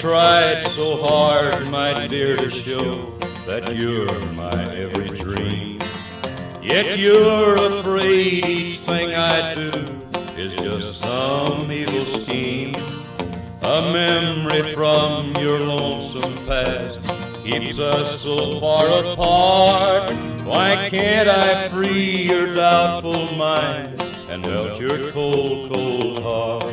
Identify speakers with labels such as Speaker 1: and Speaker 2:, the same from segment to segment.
Speaker 1: tried so hard, my dear, to show that you're my every dream. Yet you're afraid each thing I do is just some evil scheme. A memory from your lonesome past keeps us so far apart. Why can't I free your doubtful mind and melt your cold, cold heart?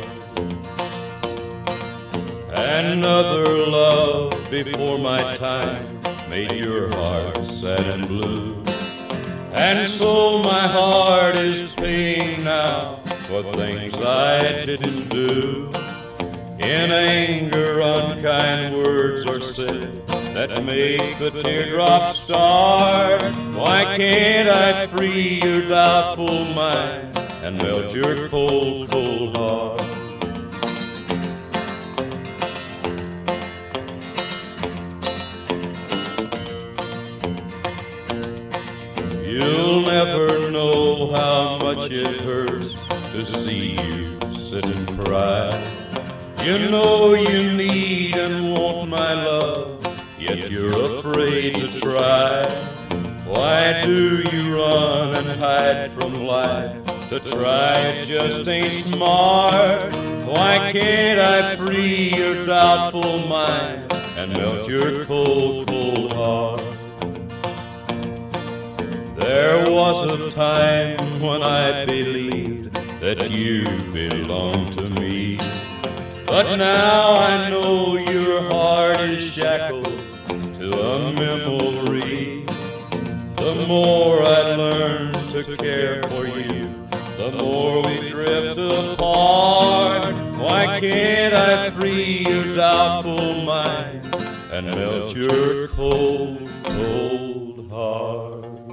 Speaker 1: Another love before my time made your heart sad and blue, and so my heart is paying now for things I didn't do. In anger, unkind words are said that make the teardrops start. Why can't I free your doubtful mind and melt your cold, cold heart? You'll never know how much it hurts to see you sit and cry. You know you need and want my love, yet you're afraid to try. Why do you run and hide from life? To try it just ain't smart. Why can't I free your doubtful mind and melt your cold, cold heart? There was a time when I believed that you belonged to me, but now I know your heart is shackled to a memory. The more I learn to care for you, the more we drift apart. Why can't I free your doubtful mind and melt your cold, cold heart?